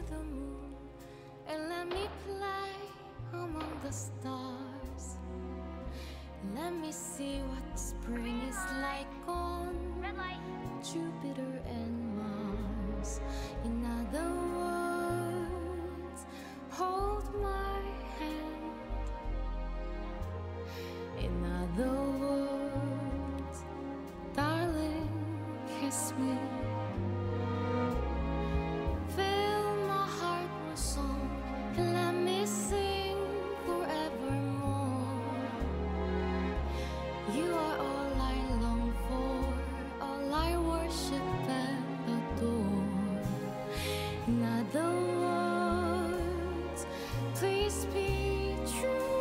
the moon and let me play among the stars. Let me see what spring is like on Jupiter and Mars. In other words, hold my hand. In other words, darling, kiss me. Fill my heart with song and let me sing forevermore. You are all I long for, all I worship and adore. In other words, please be true.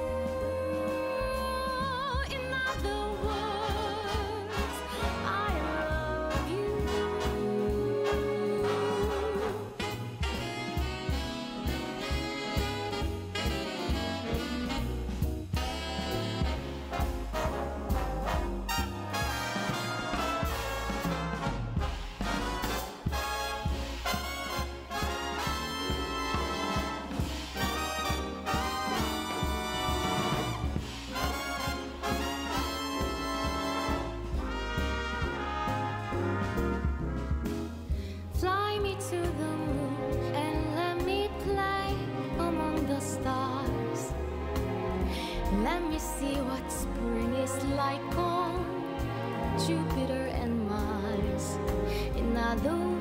In other words, I love you. Fly me to the moon and let me play among the stars. Let me see what spring is like on Jupiter and Mars. In other